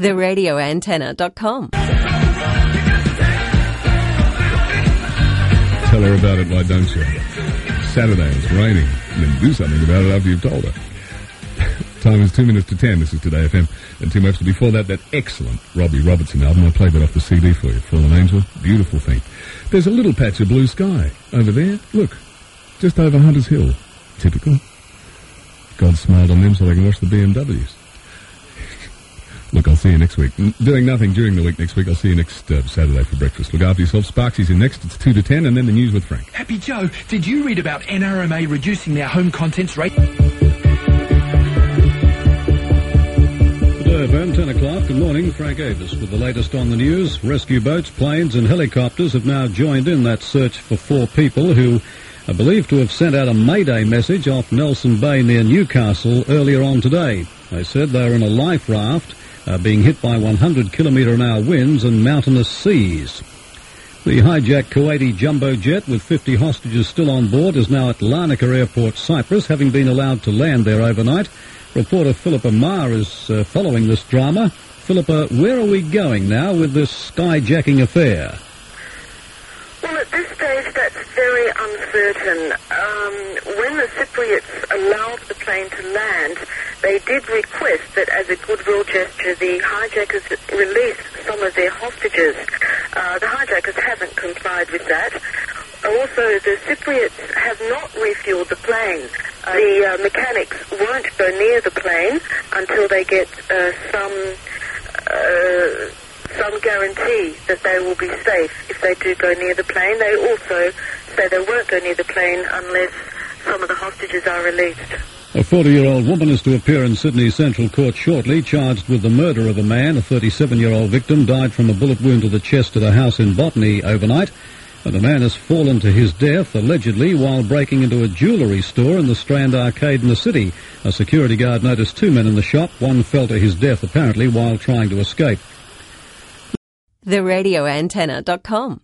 theradioantenna.com. Tell her about it, why don't you? Saturday, it's raining. And then do something about it after you've told her. Time is 2 minutes to 10. This is Today FM. And Tim Webster. Before that excellent Robbie Robertson album. I played that off the CD for you. Fallen Angel. Beautiful thing. There's a little patch of blue sky over there. Look. Just over Hunters Hill. Typical. God smiled on them so they can watch the BMWs. Look, I'll see you next week. Doing nothing during the week next week. I'll see you next Saturday for breakfast. Look after yourself. Sparksy's in next. It's 2 to 10, and then the news with Frank. Happy Joe, did you read about NRMA reducing their home contents rate? Today FM, 10 o'clock. Good morning, Frank Avis with the latest on the news. Rescue boats, planes and helicopters have now joined in that search for 4 people who are believed to have sent out a Mayday message off Nelson Bay near Newcastle earlier on today. They said they were in a life raft being hit by 100 km/h winds and mountainous seas. The hijacked Kuwaiti jumbo jet with 50 hostages still on board is now at Larnaca Airport, Cyprus, having been allowed to land there overnight. Reporter Philippa Marr is following this drama. Philippa, where are we going now with this skyjacking affair? Well, at this stage, that's very uncertain. When the Cypriots allowed the plane to land, they did request that as a goodwill gesture, the hijackers release some of their hostages. The hijackers haven't complied with that. Also, the Cypriots have not refueled the plane. The mechanics won't go near the plane until they get some guarantee that they will be safe if they do go near the plane. They also say they won't go near the plane unless some of the hostages are released. A 40-year-old woman is to appear in Sydney Central Court shortly, charged with the murder of a man. A 37-year-old victim died from a bullet wound to the chest at a house in Botany overnight. And the man has fallen to his death, allegedly, while breaking into a jewellery store in the Strand Arcade in the city. A security guard noticed 2 men in the shop. One fell to his death, apparently, while trying to escape. theradioantenna.com